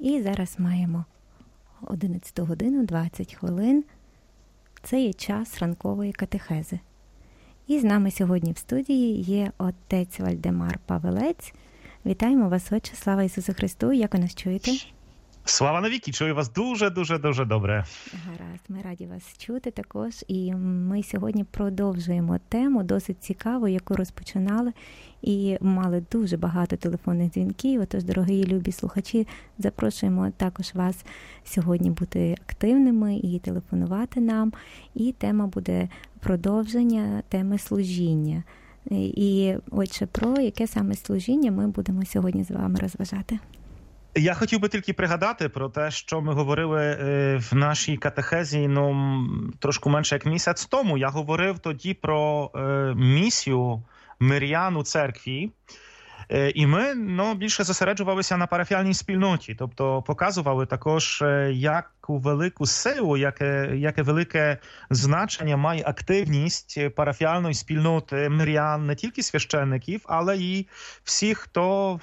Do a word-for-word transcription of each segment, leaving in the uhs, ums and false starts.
І зараз маємо одинадцяту годину двадцять хвилин. Це є час ранкової катехези. І з нами сьогодні в студії є отець Вальдемар Павелець. Вітаємо вас, отче, слава Ісусу Христу. Як ви нас чуєте? Слава навіки, чую вас дуже-дуже-дуже добре. Гаразд, ми раді вас чути також. І ми сьогодні продовжуємо тему, досить цікаву, яку розпочинали. І мали дуже багато телефонних дзвінків. Отож, дорогі любі слухачі, запрошуємо також вас сьогодні бути активними і телефонувати нам. І тема буде продовження теми служіння. І, отже, про яке саме служіння ми будемо сьогодні з вами розважати? Я хотів би тільки пригадати про те, що ми говорили в нашій катехезі, ну, трошки менше як місяць тому. Я говорив тоді про місію мирян у церкві. І ми, ну, більше зосереджувалися на парафіальній спільноті, тобто показували також, яку велику силу, яке, яке велике значення має активність парафіальної спільноти мирян, не тільки священників, але і всіх, хто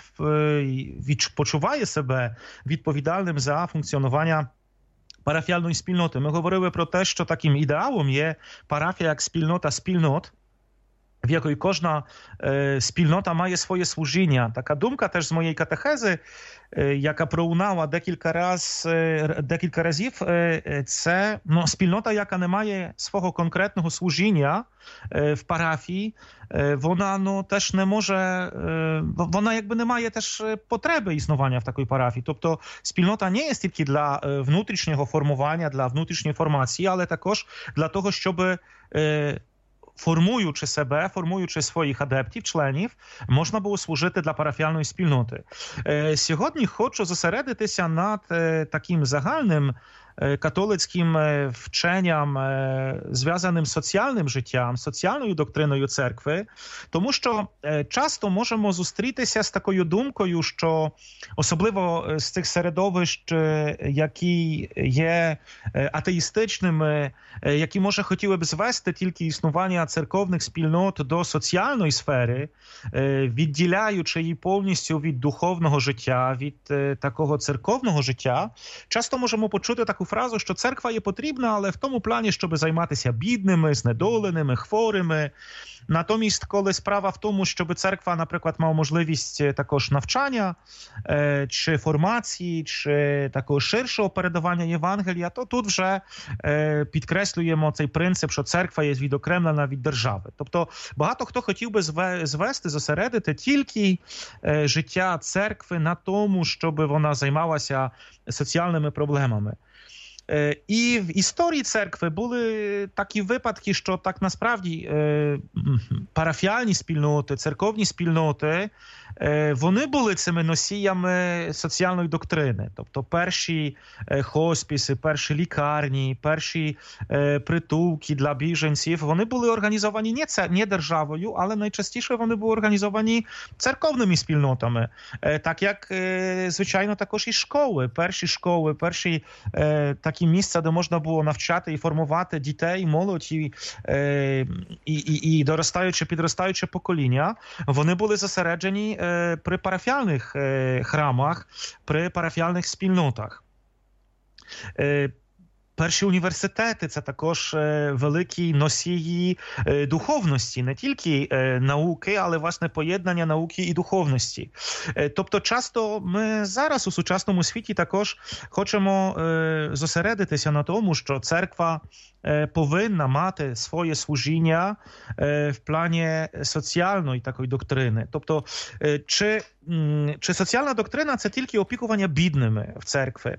почуває себе відповідальним за функціонування парафіальної спільноти. Ми говорили про те, що таким ідеалом є парафія як спільнота спільнот, в якої кожна е, спільнота має своє служіння. Така думка теж з моєї катехези, е, яка пролунала декілька, раз, е, декілька разів, е, це ну, спільнота, яка не має свого конкретного служіння е, в парафії, е, вона ну, теж не може, е, вона якби не має теж потреби існування в такій парафії. Тобто спільнота не є тільки для е, внутрішнього формування, для внутрішньої формації, але також для того, щоб е, формуючи себе, формуючи своїх адептів, членів, можна було служити для парафіальної спільноти. Сьогодні хочу зосередитися над таким загальним католицьким вченням, зв'язаним з соціальним життям, соціальною доктриною церкви, тому що часто можемо зустрітися з такою думкою, що особливо з цих середовищ, які є атеїстичними, які, може, хотіли б звести тільки існування церковних спільнот до соціальної сфери, відділяючи її повністю від духовного життя, від такого церковного життя, часто можемо почути таку фразу, що церква є потрібна, але в тому плані, щоб займатися бідними, знедоленими, хворими. Натомість, коли справа в тому, щоб церква, наприклад, мала можливість також навчання, чи формації, чи такого ширшого передавання Євангелія, то тут вже підкреслюємо цей принцип, що церква є відокремлена від держави. Тобто багато хто хотів би звести, зосередити тільки життя церкви на тому, щоб вона займалася соціальними проблемами. І в історії церкви були такі випадки, що так насправді парафіальні спільноти, церковні спільноти, вони були цими носіями соціальної доктрини. Тобто перші хоспіси, перші лікарні, перші притулки для біженців, вони були організовані не, це, не державою, але найчастіше вони були організовані церковними спільнотами. Так як, звичайно, також і школи, перші школи, перші такі місця, де можна було навчати і формувати дітей, молодь і, і, і, і доростаюче, підростаюче покоління, вони були зосереджені при парафіальних храмах, при парафіальних спільнотах. Перші університети – це також великі носії духовності, не тільки науки, але, власне, поєднання науки і духовності. Тобто часто ми зараз у сучасному світі також хочемо зосередитися на тому, що церква повинна мати своє служіння в плані соціальної такої доктрини. Тобто, чи, чи соціальна доктрина – це тільки опікування бідними в церкві?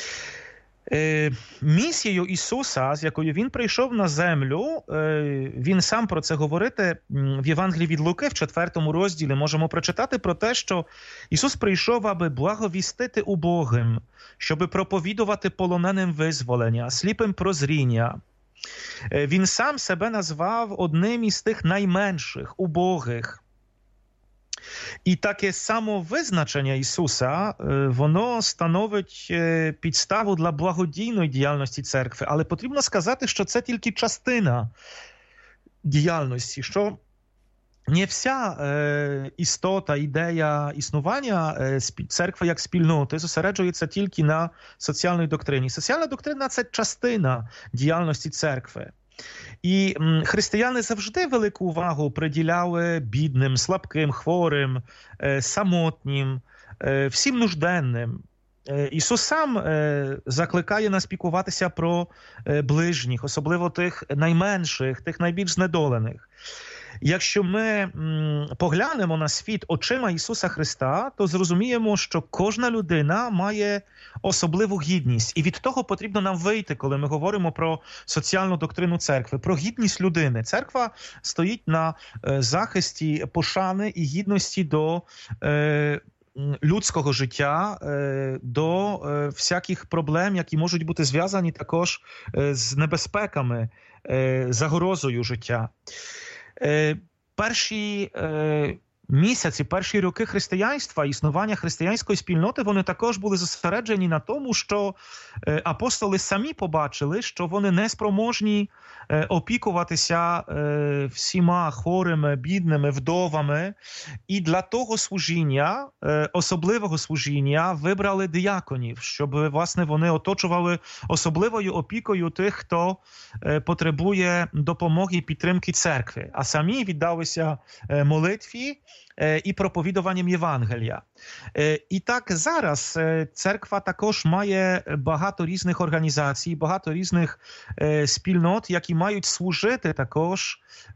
Місією Ісуса, з якою Він прийшов на землю, Він сам про це говорити в Євангелії від Луки, в четвертому розділі, можемо прочитати про те, що Ісус прийшов, аби благовістити убогим, щоби проповідувати полоненим визволення, сліпим прозріння. Він сам себе назвав одним із тих найменших, убогих. І таке самовизначення Ісуса, воно становить підставу для благодійної діяльності церкви. Але потрібно сказати, що це тільки частина діяльності, що nie wся e, istota, ідея існування е, церкви як спільноти зосереджується тільки на соціальній доктрині. Соціальна доктрина – це частина діяльності церкви. І м, християни завжди велику увагу приділяли бідним, слабким, хворим, е, самотнім, е, всім нужденним. Е, Ісус сам е, закликає нас піклуватися про е, ближніх, особливо тих найменших, тих найбільш знедолених. Якщо ми м, поглянемо на світ очима Ісуса Христа, то зрозуміємо, що кожна людина має особливу гідність. І від того потрібно нам вийти, коли ми говоримо про соціальну доктрину церкви, про гідність людини. Церква стоїть на е, захисті пошани і гідності до е, людського життя, е, до е, всяких проблем, які можуть бути зв'язані також е, з небезпеками, е, загрозою життя. Е, перші е, місяці, перші роки християнства, існування християнської спільноти, вони також були зосереджені на тому, що е, апостоли самі побачили, що вони не спроможні е, опікуватися е, всіма хворими, бідними, вдовами. І для того служіння, е, особливого служіння, вибрали дияконів, щоб, власне, вони оточували особливою опікою тих, хто е, потребує допомоги і підтримки церкви, а самі віддалися е, молитві і проповідуванням Євангелія. І так зараз церква також має багато різних організацій, багато різних спільнот, які мають служити також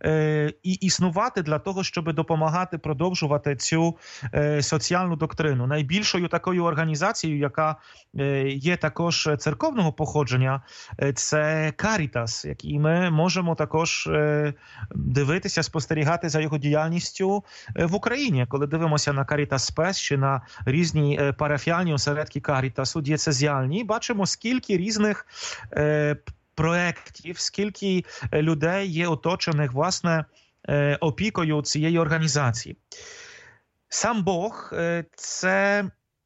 і існувати для того, щоб допомагати продовжувати цю соціальну доктрину. Найбільшою такою організацією, яка є також церковного походження, це Caritas, який ми можемо також дивитися, спостерігати за його діяльністю в Україні. Коли дивимося на Caritas Spes чи на різні парафіальні осередки Карітасу, дієцезіальні, бачимо, скільки різних е, проєктів, скільки людей є оточених, власне, е, опікою цієї організації. Сам Бог е, – це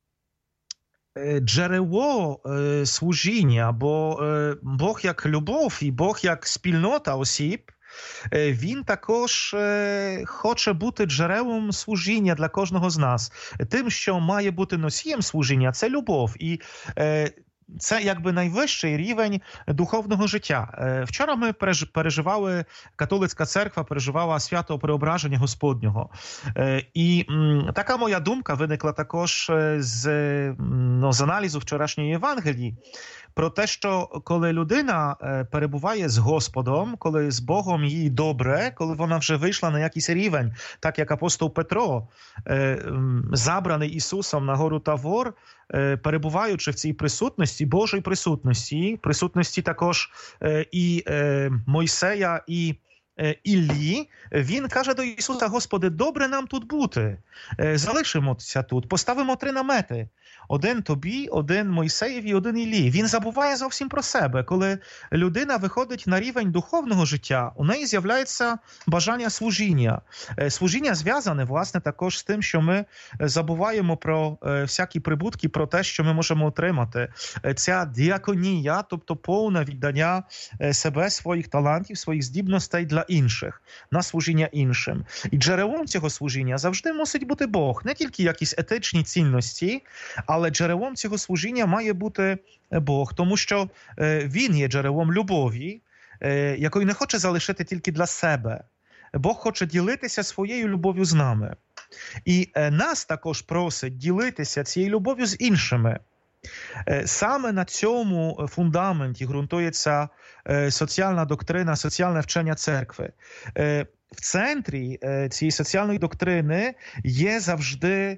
джерело е, служіння, бо е, Бог як любов і Бог як спільнота осіб, він також хоче бути джерелом служіння для кожного з нас. Тим, що має бути носієм служіння, це любов. І це якби найвищий рівень духовного життя. Вчора ми переживали, католицька церква переживала свято Преображення Господнього. І така моя думка виникла також з, ну, з аналізу вчорашньої Євангелії. Про те, що коли людина перебуває з Господом, коли з Богом їй добре, коли вона вже вийшла на якийсь рівень, так як апостол Петро, забраний Ісусом на гору Тавор, перебуваючи в цій присутності, Божій присутності, присутності також і Мойсея, і Іллі, він каже до Ісуса: Господи, добре нам тут бути, залишимося тут, поставимо три намети. Один тобі, один Мойсеєві, один Іллі. Він забуває зовсім про себе. Коли людина виходить на рівень духовного життя, у неї з'являється бажання служіння. Служіння зв'язане, власне, також з тим, що ми забуваємо про всякі прибутки, про те, що ми можемо отримати. Ця діаконія, тобто повне віддання себе, своїх талантів, своїх здібностей для інших, на служіння іншим. І джерелом цього служіння завжди мусить бути Бог. Не тільки якісь етичні цінності, але джерелом цього служіння має бути Бог, тому що Він є джерелом любові, якої не хоче залишити тільки для себе. Бог хоче ділитися своєю любов'ю з нами. І нас також просить ділитися цією любов'ю з іншими. Саме на цьому фундаменті ґрунтується соціальна доктрина, соціальне вчення церкви. В центрі цієї соціальної доктрини є завжди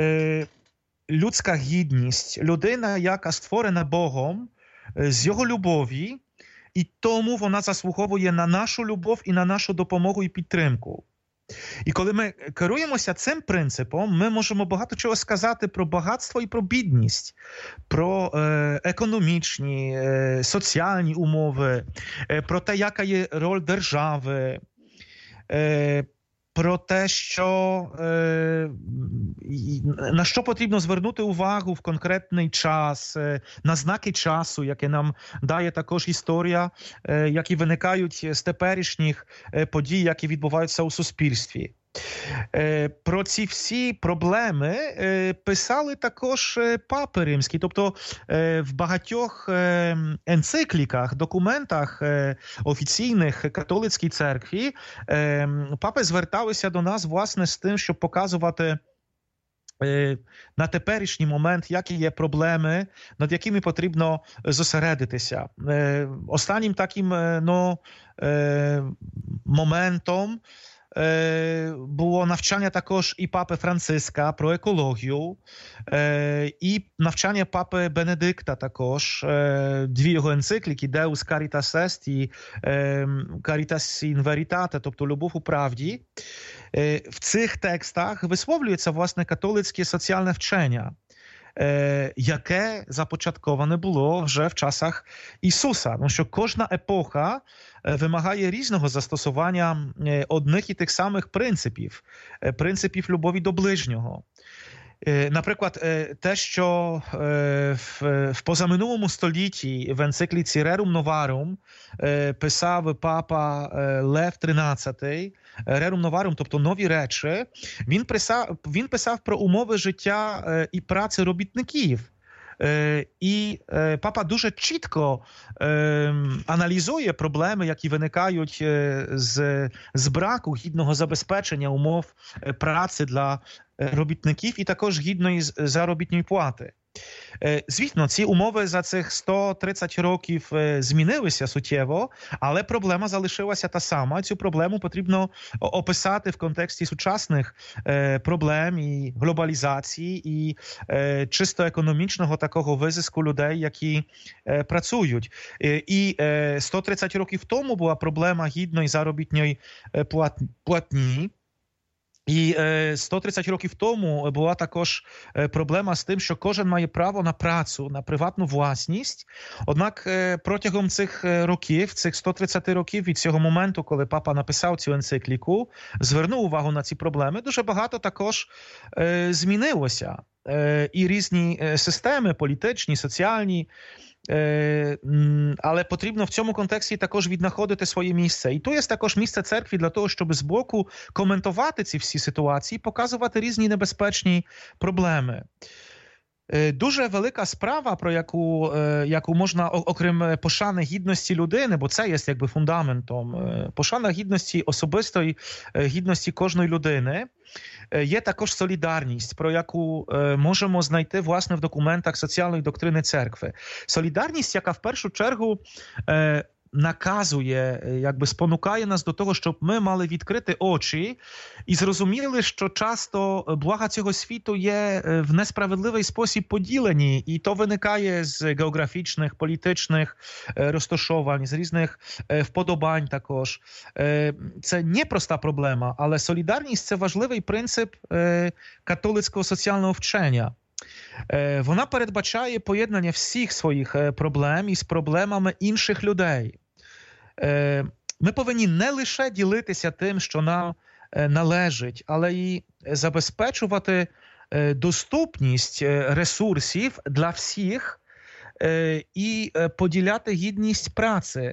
людська гідність, людина, яка створена Богом з Його любові, і тому вона заслуговує на нашу любов і на нашу допомогу і підтримку. І коли ми керуємося цим принципом, ми можемо багато чого сказати про багатство і про бідність, про е, економічні, е, соціальні умови, е, про те, яка є роль держави, е, про те, що, е, на що потрібно звернути увагу в конкретний час, е, на знаки часу, яке нам дає також історія, е, які виникають з теперішніх е, подій, які відбуваються у суспільстві. Про ці всі проблеми писали також папи римські. Тобто в багатьох енцикліках, документах офіційних католицькій церкві папи зверталися до нас, власне, з тим, щоб показувати на теперішній момент, які є проблеми, над якими потрібно зосередитися. Останнім таким ну, моментом було навчання також і папи Франциска про екологію, і навчання папи Бенедикта також, дві його енцикліки «Deus Caritas Est» і «Caritas in Veritate», тобто «Любов у правді». В цих текстах висловлюється, власне, католицьке соціальне вчення, яке започатковане було вже в часах Ісуса. Тому що кожна епоха вимагає різного застосування одних і тих самих принципів, принципів любові до ближнього. Наприклад, те, що в позаминулому столітті в енцикліці «Rerum Novarum» писав папа Лев тринадцятий, «Rerum Novarum», тобто «Нові речі», він писав, він писав про умови життя і праці робітників. І папа дуже чітко аналізує проблеми, які виникають з, з браку гідного забезпечення умов праці для робітників і також гідної заробітної плати. Звісно, ці умови за цих сто тридцять років змінилися суттєво, але проблема залишилася та сама. Цю проблему потрібно описати в контексті сучасних проблем і глобалізації, і чисто економічного такого визиску людей, які працюють. І сто тридцять років тому була проблема гідної заробітної платні. І сто тридцять років тому була також проблема з тим, що кожен має право на працю, на приватну власність. Однак протягом цих років, цих сто тридцять років від цього моменту, коли папа написав цю енцикліку, звернув увагу на ці проблеми, дуже багато також змінилося. І різні системи, політичні, соціальні, але потрібно в цьому контексті також віднаходити своє місце. І то є також місце церкві для того, щоб збоку коментувати ці всі ситуації, показувати різні небезпечні проблеми. Дуже велика справа, про яку, яку можна, окрім пошани гідності людини, бо це є якби фундаментом, пошана гідності особистої гідності кожної людини, є також солідарність, про яку можемо знайти, власне, в документах соціальної доктрини церкви. Солідарність, яка в першу чергу наказує, якби спонукає нас до того, щоб ми мали відкрити очі і зрозуміли, що часто блага цього світу є в несправедливий спосіб поділені, і то виникає з географічних, політичних розташовань, з різних вподобань також. Це не проста проблема, але солідарність – це важливий принцип католицького соціального вчення. Вона передбачає поєднання всіх своїх проблем із проблемами інших людей. Ми повинні не лише ділитися тим, що нам належить, але й забезпечувати доступність ресурсів для всіх і поділяти гідність праці.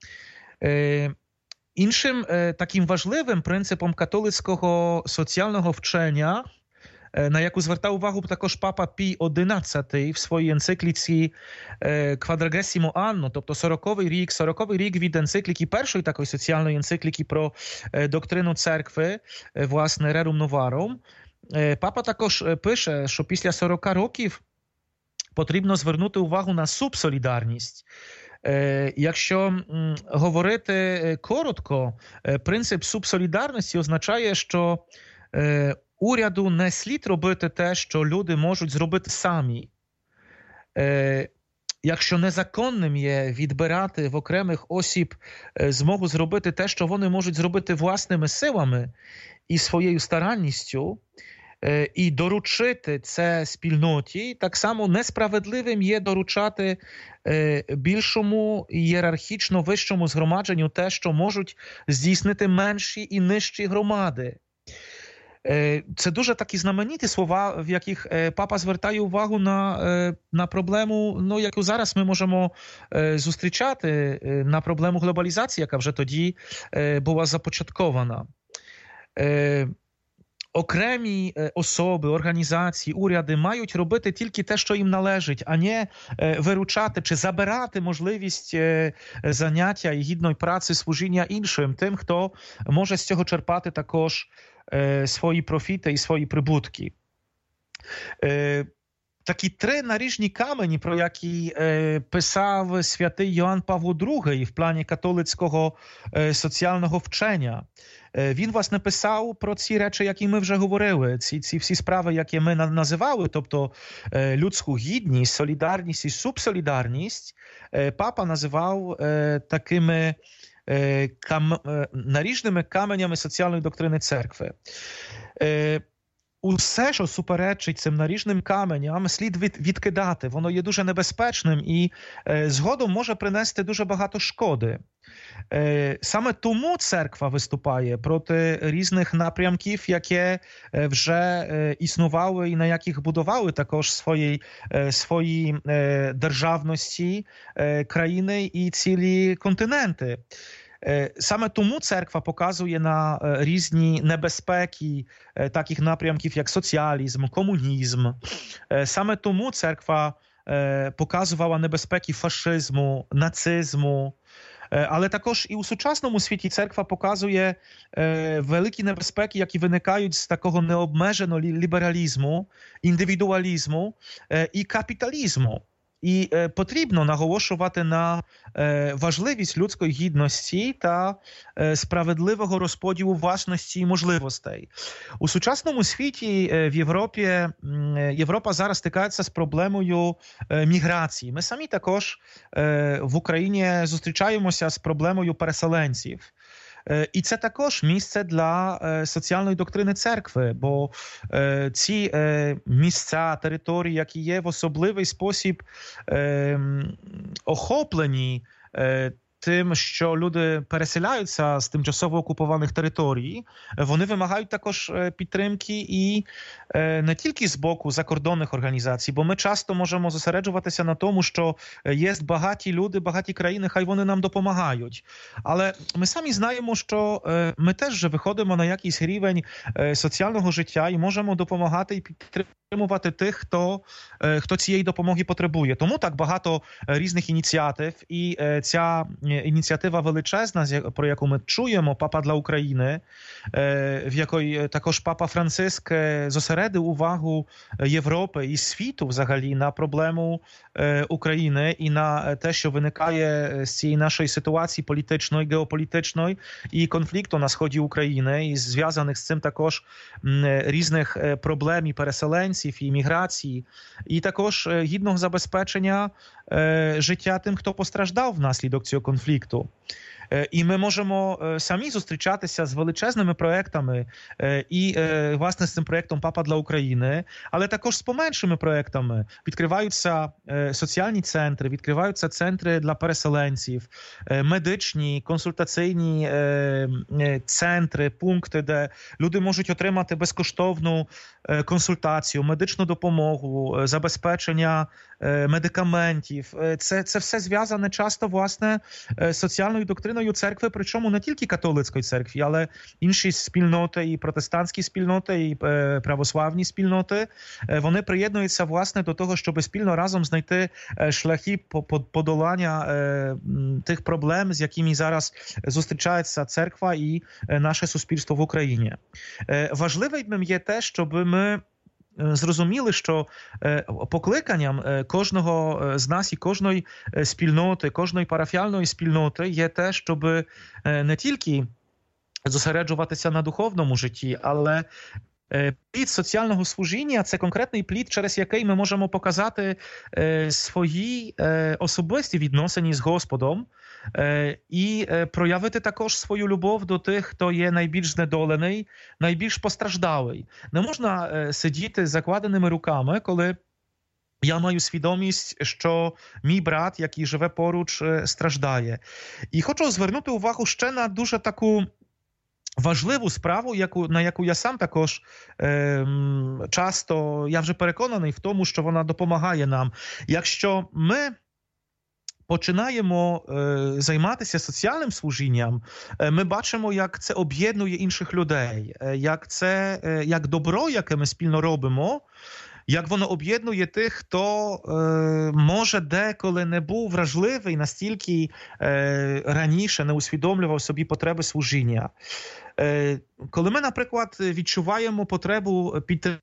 Іншим таким важливим принципом католицького соціального вчення, на яку звертав увагу також папа Пій одинадцятий в своїй енцикліці «Quadragesimo anno», тобто сороковий рік, сороковий рік від енцикліки, першої такої соціальної енцикліки про доктрину церкви, власне, «Rerum Novarum». Папа також пише, що після сорока років потрібно звернути увагу на субсолідарність. Якщо говорити коротко, принцип субсолідарності означає, що уряду не слід робити те, що люди можуть зробити самі. Якщо незаконним є відбирати в окремих осіб змогу зробити те, що вони можуть зробити власними силами і своєю старанністю, і доручити це спільноті, так само несправедливим є доручати більшому ієрархічно вищому згромадженню те, що можуть здійснити менші і нижчі громади. Це дуже такі знамениті слова, в яких папа звертає увагу на, на проблему, ну, яку зараз ми можемо зустрічати, на проблему глобалізації, яка вже тоді була започаткована. окремі особи, організації, уряди мають робити тільки те, що їм належить, а не виручати чи забирати можливість заняття і гідної праці, служіння іншим, тим, хто може з цього черпати також свої профіти і свої прибутки. Такі три наріжні камені, про які е, писав святий Йоанн Павло другий в плані католицького е, соціального вчення. Е, він, власне, писав про ці речі, які ми вже говорили, ці, ці всі справи, які ми на, називали, тобто е, людську гідність, солідарність і субсолідарність, е, папа називав е, такими е, кам, е, наріжними каменями соціальної доктрини церкви. Е, Усе, що суперечить цим наріжним каменям, слід від, відкидати. Воно є дуже небезпечним і е, згодом може принести дуже багато шкоди. Е, саме тому церква виступає проти різних напрямків, які е, вже е, існували і на яких будували також свої, е, свої е, державності е, країни і цілі континенти. Саме тому церква показує на різні небезпеки таких напрямків, як соціалізм, комунізм. Саме тому церква показувала небезпеки фашизму, нацизму. Але також і у сучасному світі церква показує великі небезпеки, які виникають з такого необмеженого лібералізму, індивідуалізму і капіталізму. І е, потрібно наголошувати на е, важливість людської гідності та е, справедливого розподілу власності і можливостей. У сучасному світі е, в Європі е, Європа зараз стикається з проблемою е, міграції. Ми самі також е, в Україні зустрічаємося з проблемою переселенців. І це також місце для соціальної доктрини церкви, бо ці місця, території, які є в особливий спосіб охоплені тим, що люди переселяються з тимчасово окупованих територій, вони вимагають також підтримки і не тільки з боку закордонних організацій, бо ми часто можемо зосереджуватися на тому, що є багаті люди, багаті країни, хай вони нам допомагають. Але ми самі знаємо, що ми теж вже виходимо на якийсь рівень соціального життя і можемо допомагати і підтримувати тих, хто, хто цієї допомоги потребує. Тому так багато різних ініціатив, і ця ініціатива величезна, про яку ми чуємо, «Папа для України», в якій також папа Франциск зосередив увагу Європи і світу взагалі на проблему України і на те, що виникає з цієї нашої ситуації політичної, геополітичної і конфлікту на сході України, і зв'язаних з цим також різних проблем і переселенців, і міграції, і також гідного забезпечення життя тим, хто постраждав внаслідок цього конфлікту. І ми можемо самі зустрічатися з величезними проектами, і, власне, з цим проектом «Папа для України», але також з поменшими проектами. Відкриваються соціальні центри, відкриваються центри для переселенців, медичні, консультаційні центри, пункти, де люди можуть отримати безкоштовну консультацію, медичну допомогу, забезпечення медикаментів. Це, це все зв'язане часто, власне, з соціальною доктриною церкви, причому не тільки католицької церкви, але інші спільноти, і протестантські спільноти, і православні спільноти, вони приєднуються, власне, до того, щоб спільно разом знайти шляхи подолання тих проблем, з якими зараз зустрічається церква і наше суспільство в Україні. Важливим є те, щоб ми зрозуміли, що покликанням кожного з нас і кожної спільноти, кожної парафіальної спільноти є те, щоб не тільки зосереджуватися на духовному житті, але плід соціального служіння – це конкретний плід, через який ми можемо показати свої особисті відносини з Господом і проявити також свою любов до тих, хто є найбільш знедолений, найбільш постраждалий. Не можна сидіти з закладеними руками, коли я маю свідомість, що мій брат, який живе поруч, страждає. І хочу звернути увагу ще на дуже таку важливу справу, яку, на яку я сам також е, часто, я вже переконаний в тому, що вона допомагає нам. Якщо ми починаємо е, займатися соціальним служінням, е, ми бачимо, як це об'єднує інших людей, е, як це, е, як добро, яке ми спільно робимо, як воно об'єднує тих, хто е, може деколи не був вражливий, настільки е, раніше не усвідомлював собі потреби служіння. Е, коли ми, наприклад, відчуваємо потребу підтримки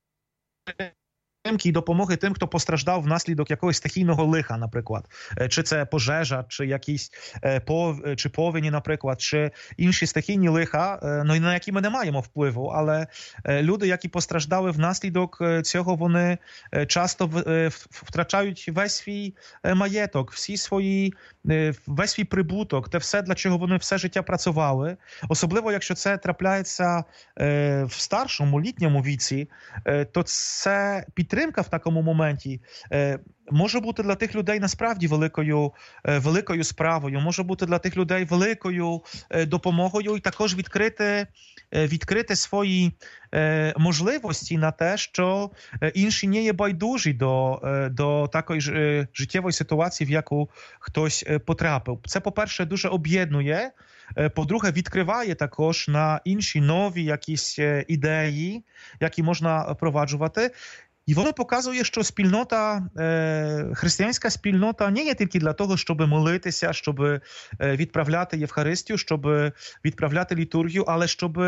і допомоги тим, хто постраждав внаслідок якогось стихійного лиха, наприклад. Чи це пожежа, чи якісь пов... чи повені, наприклад, чи інші стихійні лиха, ну, на які ми не маємо впливу, але люди, які постраждали внаслідок цього, вони часто втрачають весь свій маєток, всі свої, весь свій прибуток, те все, для чого вони все життя працювали. Особливо, якщо це трапляється в старшому, літньому віці, то це підтримка в такому моменті е, може бути для тих людей насправді великою, е, великою справою, може бути для тих людей великою е, допомогою і також відкрити, е, відкрити свої е, можливості на те, що інші не є байдужі до, е, до такої ж, е, життєвої ситуації, в яку хтось е, потрапив. Це, по-перше, дуже об'єднує. По-друге, відкриває також на інші нові якісь ідеї, які можна впроваджувати. І воно показує, що спільнота, християнська спільнота не є тільки для того, щоб молитися, щоб відправляти Євхаристію, щоб відправляти літургію, але щоб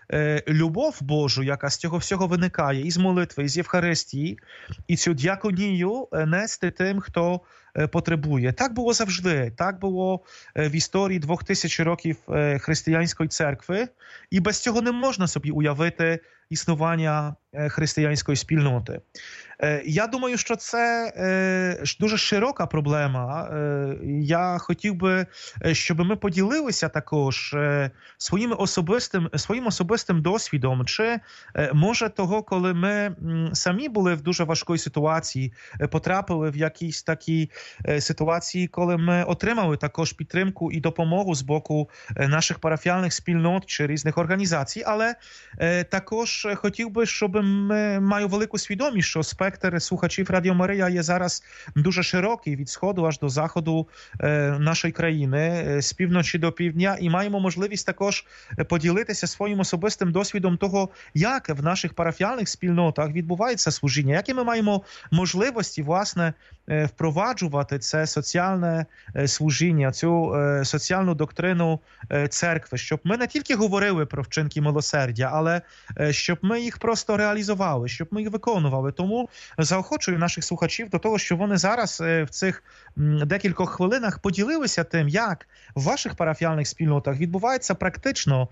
любов Божу, яка з цього всього виникає, із молитви, із Євхаристії, і цю діаконію нести тим, хто потребує. Так було завжди. Так було в історії двох тисяч років християнської церкви. І без цього не можна собі уявити існування християнської спільноти. Я думаю, що це дуже широка проблема. Я хотів би, щоб ми поділилися також своїм особистим, своїм особистим досвідом, чи може того, коли ми самі були в дуже важкій ситуації, потрапили в якісь такі ситуації, коли ми отримали також підтримку і допомогу з боку наших парафіальних спільнот чи різних організацій, але також хотів би, щоб ми маю велику свідомість, що спектр слухачів Радіо Марія є зараз дуже широкий, від сходу аж до заходу нашої країни, з півночі до півдня, і маємо можливість також поділитися своїм особистим досвідом того, як в наших парафіальних спільнотах відбувається служіння, які ми маємо можливості, власне, впроваджувати це соціальне служіння, цю соціальну доктрину церкви, щоб ми не тільки говорили про вчинки милосердя, але щоб ми їх просто реалізували, щоб ми їх виконували. Тому заохочую наших слухачів до того, що вони зараз в цих декількох хвилинах поділилися тим, як в ваших парафіальних спільнотах відбувається практично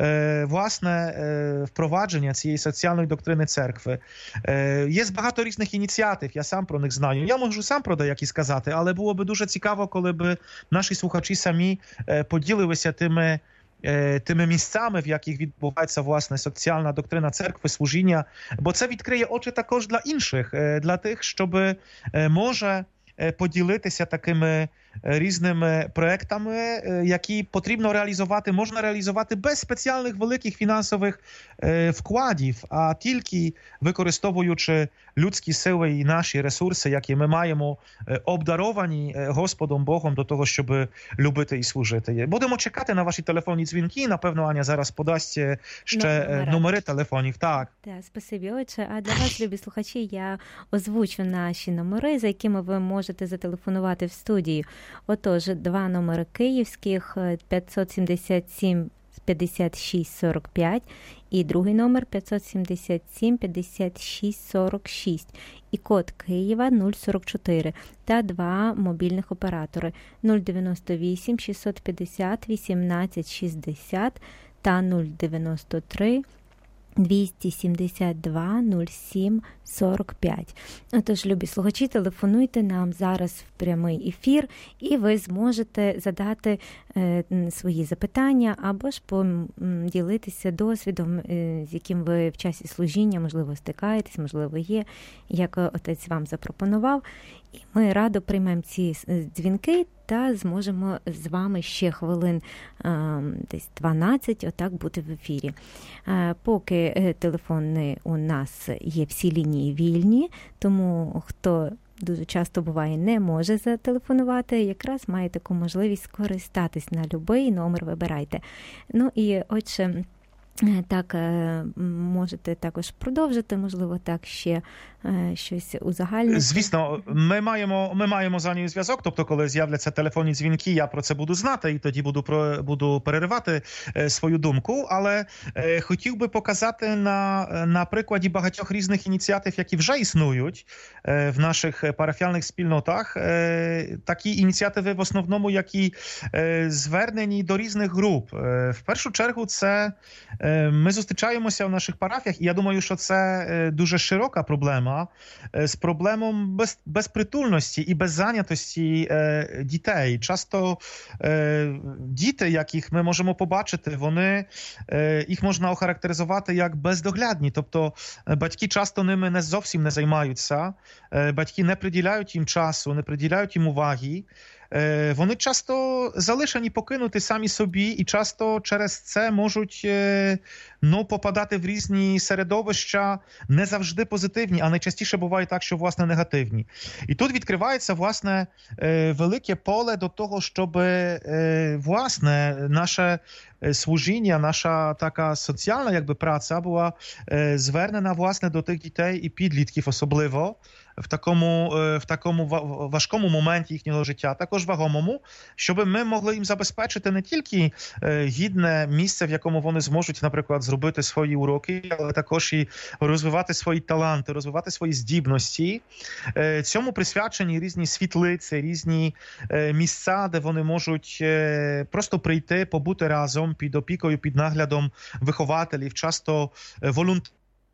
власне впровадження цієї соціальної доктрини церкви. Є багато різних ініціатив, я сам про них знаю. Я можу сам про деякі сказати, але було би дуже цікаво, коли б наші слухачі самі поділилися тими тими місцями, в яких відбувається, власне, соціальна доктрина церкви, служіння, бо це відкриє очі також для інших, для тих, щоб може поділитися такими різними проектами, які потрібно реалізувати, можна реалізувати без спеціальних великих фінансових вкладів, а тільки використовуючи людські сили і наші ресурси, які ми маємо, обдаровані Господом Богом до того, щоб любити і служити. Будемо чекати на ваші телефонні дзвінки. Напевно, Аня зараз подасть ще номери, номери телефонів. Так. Так, спасибі, отче. А для вас, любі слухачі, я озвучу наші номери, за якими ви можете зателефонувати в студію. Отож, два номери київських п'ятсот сімдесят сім п'ятдесят шість сорок п'ять і другий номер п'ятсот сімдесят сім п'ятдесят шість сорок шість і код Києва нуль сорок чотири та два мобільних оператори нуль дев'яносто вісім шістсот п'ятдесят вісімнадцять шістдесят та нуль дев'яносто три двісті сімдесят два нуль сім сорок п'ять. Отож, любі слухачі, телефонуйте нам зараз в прямий ефір, і ви зможете задати е, свої запитання або ж поділитися досвідом, е, з яким ви в часі служіння, можливо, стикаєтесь, можливо, є, як отець вам запропонував. І ми радо приймемо ці дзвінки та зможемо з вами ще хвилин е, десь дванадцять отак бути в ефірі. Е, поки телефони у нас є всі лінії вільні, тому хто дуже часто буває не може зателефонувати, якраз має таку можливість скористатись на будь-який номер, вибирайте. Ну і отже, так, можете також продовжити, можливо, так ще щось узагальнити. Звісно, ми маємо, ми маємо за нею зв'язок, тобто коли з'являться телефонні дзвінки, я про це буду знати і тоді буду, про, буду переривати свою думку, але е, хотів би показати на, на прикладі багатьох різних ініціатив, які вже існують е, в наших парафіальних спільнотах, е, такі ініціативи в основному, які е, звернені до різних груп. Е, в першу чергу це е, ми зустрічаємося в наших парафіях, і я думаю, що це е, дуже широка проблема, з проблемом без, безпритульності і беззайнятості е, дітей. Часто е, діти, яких ми можемо побачити, вони, е, їх можна охарактеризувати як бездоглядні. Тобто батьки часто ними не зовсім не займаються, е, батьки не приділяють їм часу, не приділяють їм уваги. Вони часто залишені покинути самі собі і часто через це можуть ну, попадати в різні середовища, не завжди позитивні, а найчастіше буває так, що, власне, негативні. І тут відкривається, власне, велике поле до того, щоб, власне, наше служіння, наша така соціальна, якби, праця була звернена, власне, до тих дітей і підлітків особливо, в такому, в такому важкому моменті їхнього життя, також вагомому, щоб ми могли їм забезпечити не тільки гідне місце, в якому вони зможуть, наприклад, зробити свої уроки, але також і розвивати свої таланти, розвивати свої здібності. Цьому присвячені різні світлиці, різні місця, де вони можуть просто прийти, побути разом під опікою, під наглядом вихователів, часто волонтерів.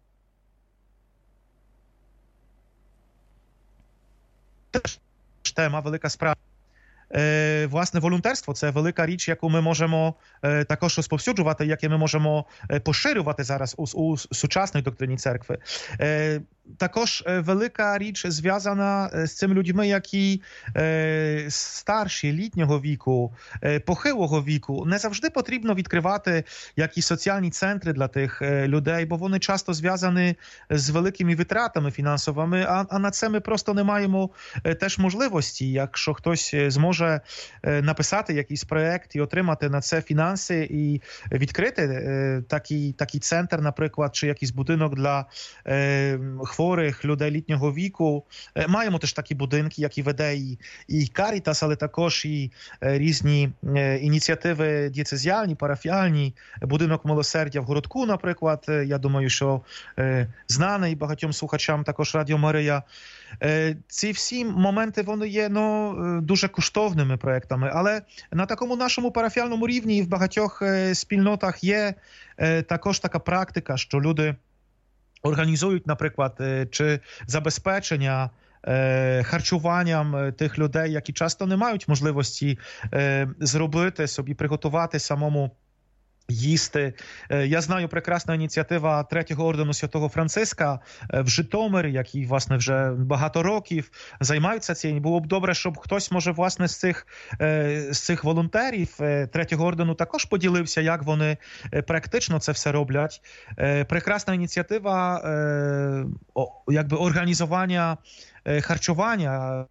Тема, велика справа. Е, власне, волонтерство – це велика річ, яку ми можемо е, також розповсюджувати, яке ми можемо поширювати зараз у, у сучасній доктрині церкви. Е, також велика річ зв'язана з цими людьми, які е, старші, літнього віку, е, похилого віку. Не завжди потрібно відкривати якісь соціальні центри для тих е, людей, бо вони часто зв'язані з великими витратами фінансовими, а, а на це ми просто не маємо е, теж можливості. Якщо хтось зможе е, написати якийсь проєкт і отримати на це фінанси і відкрити е, такий, такий центр, наприклад, чи якийсь будинок для е, хворих людей літнього віку. Маємо теж такі будинки, які веде і, і Caritas, але також і різні ініціативи дієцезіальні, парафіальні. Будинок милосердя в Городку, наприклад. Я думаю, що знаний багатьом слухачам також Радіо Марія. Ці всі моменти, вони є ну, дуже коштовними проєктами, але на такому нашому парафіальному рівні і в багатьох спільнотах є також така практика, що люди організують, наприклад, чи забезпечення харчуванням тих людей, які часто не мають можливості зробити собі, приготувати самому їсти. Я знаю, прекрасна ініціатива Третього ордену Святого Франциска в Житомирі, які, власне, вже багато років займаються цим. Було б добре, щоб хтось, може, власне, з цих, з цих волонтерів Третього ордену також поділився, як вони практично це все роблять. Прекрасна ініціатива, якби, організування харчування.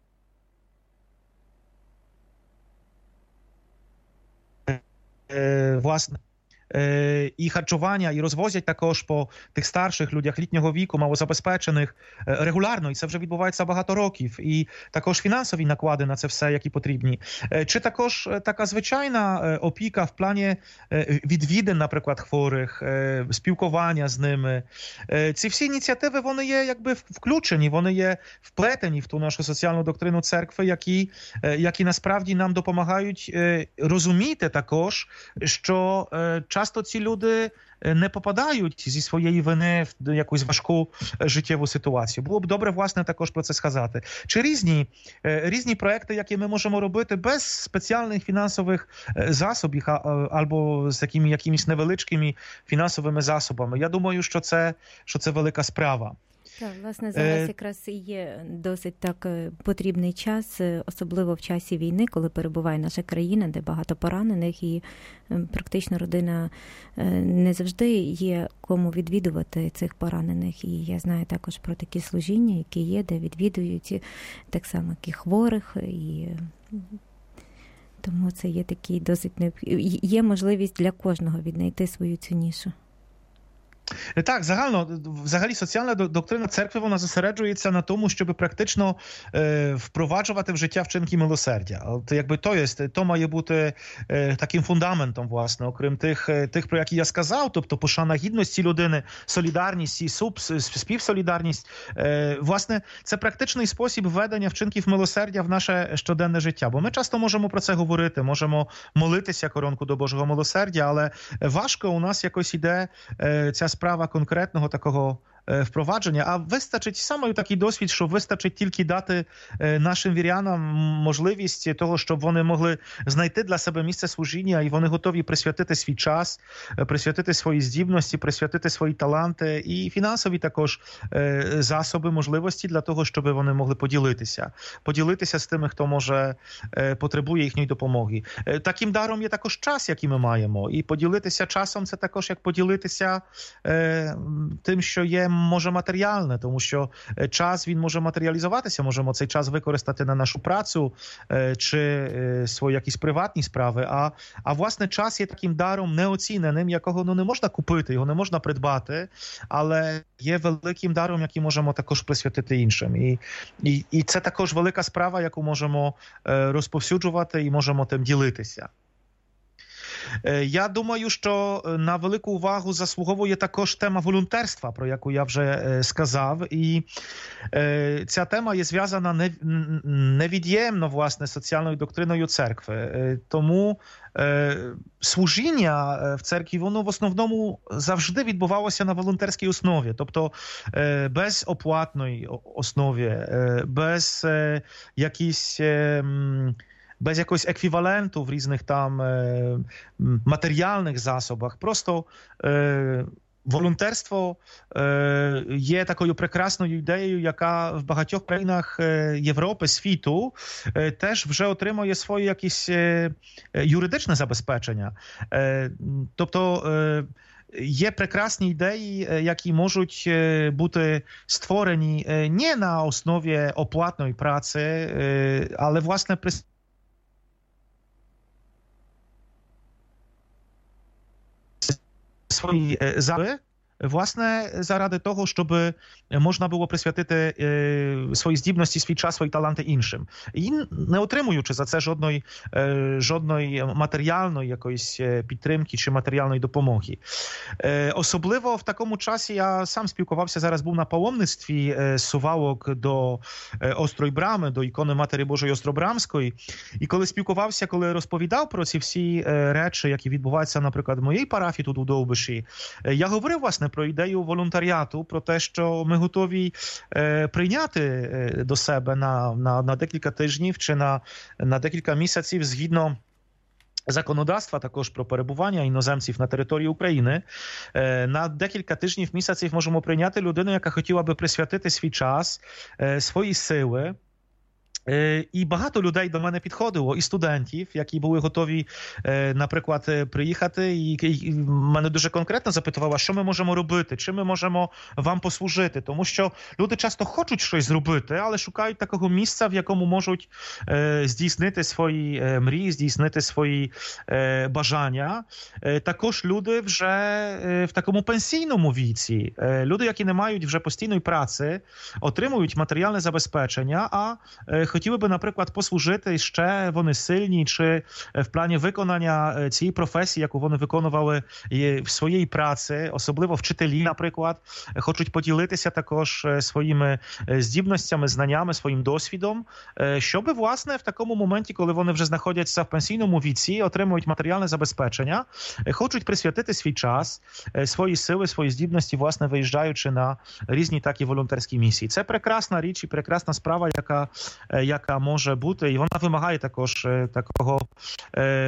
Власне, і харчування, і розвозять також по тих старших людях літнього віку, малозабезпечених регулярно, і це вже відбувається багато років. І також фінансові наклади на це все, які потрібні. Чи також така звичайна опіка в плані відвідин, наприклад, хворих, спілкування з ними. Ці всі ініціативи, вони є якби включені, вони є вплетені в ту нашу соціальну доктрину церкви, які, які насправді нам допомагають розуміти також, що часто ці люди не попадають зі своєї вини в якусь важку життєву ситуацію. Було б добре, власне, також про це сказати. Чи різні, різні проекти, які ми можемо робити без спеціальних фінансових засобів або з такими якимись невеличкими фінансовими засобами. Я думаю, що це, що це велика справа. Так, власне, зараз якраз і є досить так потрібний час, особливо в часі війни, коли перебуває наша країна, де багато поранених, і практично родина не завжди є кому відвідувати цих поранених. І я знаю також про такі служіння, які є, де відвідують так само, як і хворих, і тому це є такий досить необхідний, є можливість для кожного віднайти свою цю нішу. Так, загально, взагалі соціальна доктрина церкви, вона зосереджується на тому, щоб практично е, впроваджувати в життя вчинки милосердя. От, якби то є, то має бути е, таким фундаментом, власне, окрім тих, тих, про які я сказав, тобто пошана гідності людини, солідарність і суп, співсолідарність. Е, власне, це практичний спосіб введення вчинків милосердя в наше щоденне життя. Бо ми часто можемо про це говорити, можемо молитися коронку до Божого милосердя, але важко у нас якось іде е, ця справа конкретного такого впровадження, а вистачить саме такий досвід, що вистачить тільки дати нашим вірянам можливість того, щоб вони могли знайти для себе місце служіння, і вони готові присвятити свій час, присвятити свої здібності, присвятити свої таланти і фінансові також засоби, можливості для того, щоб вони могли поділитися. Поділитися з тими, хто може потребує їхньої допомоги. Таким даром є також час, який ми маємо. І поділитися часом – це також як поділитися тим, що є може матеріальне, тому що час, він може матеріалізуватися, можемо цей час використати на нашу працю чи свої якісь приватні справи, а, а власне час є таким даром неоціненим, якого ну, не можна купити, його не можна придбати, але є великим даром, який можемо також присвятити іншим. І, і, і це також велика справа, яку можемо розповсюджувати і можемо тим ділитися. Я думаю, що на велику увагу заслуговує також тема волонтерства, про яку я вже сказав. І ця тема є зв'язана невід'ємно, власне, з соціальною доктриною церкви. Тому служіння в церкві, воно в основному завжди відбувалося на волонтерській основі, тобто без оплатної основі, без якісь без якогось еквіваленту в різних там е, матеріальних засобах. Просто е, волонтерство е, є такою прекрасною ідеєю, яка в багатьох країнах Європи, світу е, теж вже отримує своє якесь е, юридичне забезпечення. Е, тобто е, є прекрасні ідеї, які можуть бути створені не на основі оплатної праці, але, власне, при свої заби, власне, заради того, щоб можна було присвятити свої здібності, свій час, свої таланти іншим. І не отримуючи за це жодної, жодної матеріальної якоїсь підтримки чи матеріальної допомоги. Особливо в такому часі я сам спілкувався, зараз був на паломництві з Сувалок до Острої Брами, до ікони Матері Божої Остробрамської. І коли спілкувався, коли розповідав про ці всі речі, які відбуваються, наприклад, в моїй парафії тут у Довбиші, я говорив, власне, про ідею волонтаріату, про те, що ми готові е, прийняти е, до себе на, на, на декілька тижнів чи на, на декілька місяців згідно законодавства також про перебування іноземців на території України. Е, на декілька тижнів, місяців можемо прийняти людину, яка хотіла би присвятити свій час, е, свої сили. І багато людей до мене підходило, і студентів, які були готові, наприклад, приїхати, і мене дуже конкретно запитували, що ми можемо робити, чим ми можемо вам послужити. Тому що люди часто хочуть щось зробити, але шукають такого місця, в якому можуть здійснити свої мрії, здійснити свої бажання. Також люди вже в такому пенсійному віці, люди, які не мають вже постійної праці, отримують матеріальне забезпечення, а хотіли би, наприклад, послужити ще вони сильні, чи в плані виконання цієї професії, яку вони виконували в своїй праці, особливо вчителі, наприклад, хочуть поділитися також своїми здібностями, знаннями, своїм досвідом, щоб, власне, в такому моменті, коли вони вже знаходяться в пенсійному віці, отримують матеріальне забезпечення, хочуть присвятити свій час, свої сили, свої здібності, власне, виїжджаючи на різні такі волонтерські місії. Це прекрасна річ і прекрасна справа, яка яка може бути, і вона вимагає також такого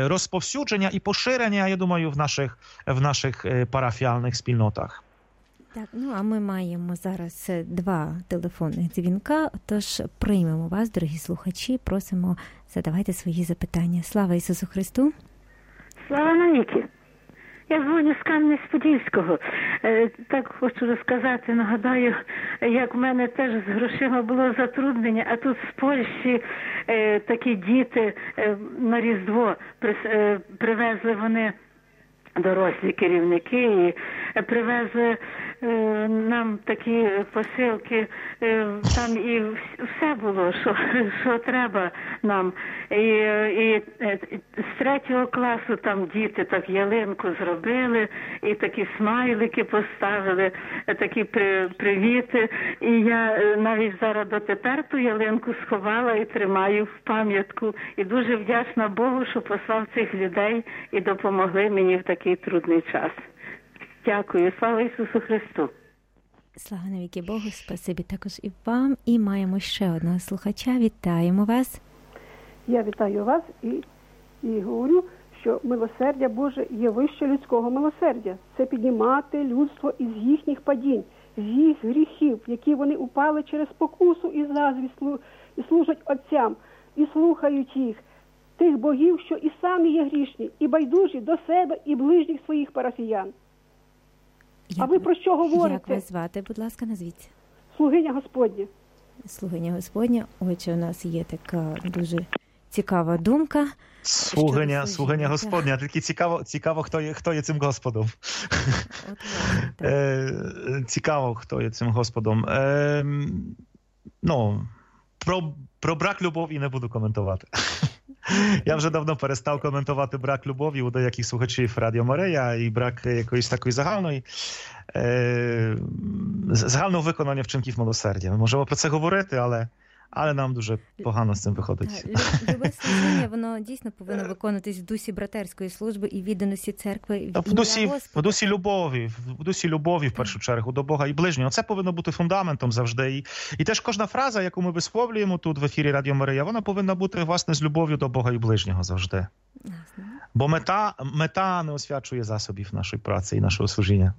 розповсюдження і поширення, я думаю, в наших, в наших парафіальних спільнотах. Так, ну а ми маємо зараз два телефонних дзвінка, тож приймемо вас, дорогі слухачі, просимо задавайте свої запитання. Слава Ісусу Христу! Слава навіки! Я дзвоню з Кам'янець-Подільського. Так хочу розказати, нагадаю, як в мене теж з грошима було затруднення, а тут з Польщі такі діти на Різдво привезли вони дорослі керівники і привезли е, нам такі посилки, е, там і все було, що, що треба нам. І, і з третього класу там діти так ялинку зробили, і такі смайлики поставили, такі при, привіти. І я навіть зараз дотепер ту ялинку сховала і тримаю в пам'ятку. І дуже вдячна Богу, що послав цих людей і допомогли мені в такий трудний час. Дякую. Слава Ісусу Христу. Слава навіки Богу, спасибі також і вам. І маємо ще одного слухача. Вітаємо вас. Я вітаю вас і, і говорю, що милосердя Боже є вище людського милосердя. Це піднімати людство із їхніх падінь, з їх гріхів, які вони упали через спокусу і заздрість, і служать отцям, і слухають їх, тих богів, що і самі є грішні, і байдужі до себе, і ближніх своїх парафіян. Як, а ви про що говорите? Як вас звати, будь ласка, назвіться. Слугиня Господня. Слугиня Господня. Отже, у нас є така дуже цікава думка. Слугиня, слугиня Господня. Тільки цікаво, цікаво, хто є, хто є цим Господом. От, е, цікаво, хто є цим Господом. Е, ну, про, про брак любові не буду коментувати. Я вже давно перестав коментувати брак любові у деяких слухачів Радіо Марія і брак якоїсь такої загальної, е, загального виконання вчинків милосердя. Ми можемо про це говорити, але, але нам дуже погано з цим виходить. Любе служіння, воно дійсно повинно виконуватись в дусі братерської служби і відданості церкви. В дусі, в дусі любові, в дусі любові, в першу чергу, до Бога і ближнього. Це повинно бути фундаментом завжди. І, і теж кожна фраза, яку ми висловлюємо тут в ефірі Радіо Марія, вона повинна бути, власне, з любов'ю до Бога і ближнього завжди. Ясно. Бо мета, мета не освячує засобів нашої праці і нашого служіння.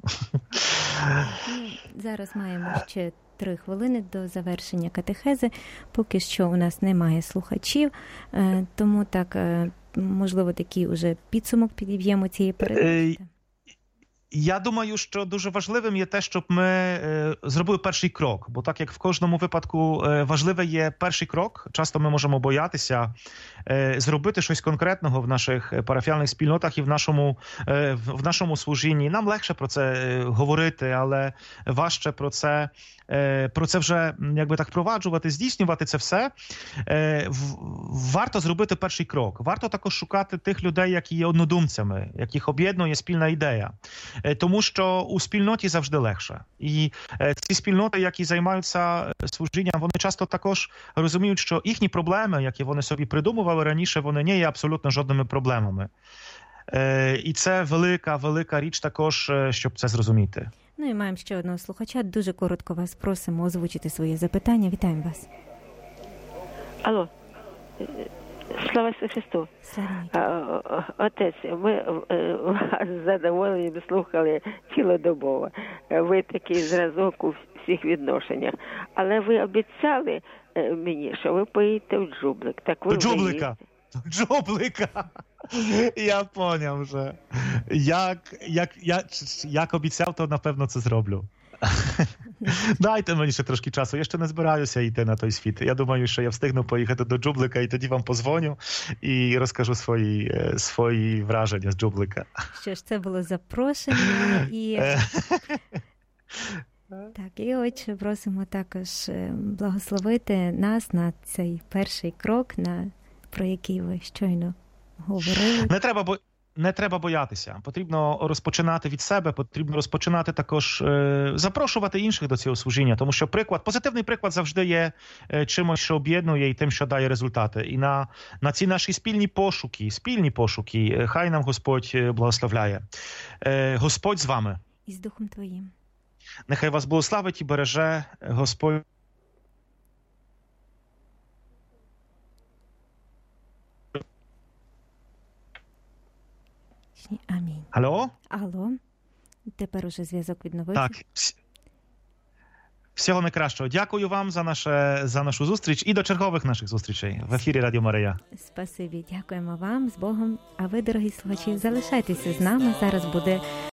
Зараз маємо ще три хвилини до завершення катехези. Поки що у нас немає слухачів, тому так, можливо, такий уже підсумок підіб'ємо цієї передачі. Я думаю, що дуже важливим є те, щоб ми е, зробили перший крок, бо так як в кожному випадку е, важливий є перший крок, часто ми можемо боятися е, зробити щось конкретного в наших парафіальних спільнотах і в нашому, е, в нашому служінні. Нам легше про це е, говорити, але важче про це, е, про це вже якби так впроваджувати, здійснювати це все. Е, в, варто зробити перший крок. Варто також шукати тих людей, які є однодумцями, яких об'єднує спільна ідея. Тому що у спільноті завжди легше. І ці спільноти, які займаються служінням, вони часто також розуміють, що їхні проблеми, які вони собі придумували раніше, вони не є абсолютно жодними проблемами. І це велика, велика річ також, щоб це зрозуміти. Ну і маємо ще одного слухача. Дуже коротко вас просимо озвучити своє запитання. Вітаємо вас. Алло. Слава Ісусу Христу. Отець, ми вас з задоволенням слухали цілодобово. Ви такий зразок у всіх відношеннях. Але ви обіцяли мені, що ви поїдете в Джублик. Так ви Джублика. Джублика. Я поняв вже. Як, як, як, як обіцяв, то напевно це зроблю. Дайте мені ще трошки часу, я ще не збираюся йти на той світ. Я думаю, що я встигну поїхати до Джублика і тоді вам позвоню і розкажу свої, свої враження з Джублика. Що ж, це було запрошення і... Так, і отже, просимо також благословити нас на цей перший крок, на, про який ви щойно говорили. Не треба, бо... Не треба боятися. Потрібно розпочинати від себе, потрібно розпочинати також, е, запрошувати інших до цього служіння, тому що приклад, позитивний приклад завжди є е, чимось, що об'єднує і тим, що дає результати. І на, на ці наші спільні пошуки, спільні пошуки, е, хай нам Господь благословляє. Е, Господь з вами. І з Духом Твоїм. Нехай вас благословить і береже Господь. Амінь. Алло? Алло. Тепер уже зв'язок відновився. Так. Всього найкращого. Дякую вам за, наше, за нашу зустріч і до чергових наших зустрічей в ефірі Радіо Марія. Спасибі, дякуємо вам, з Богом. А ви, дорогі слухачі, залишайтеся з нами. Зараз буде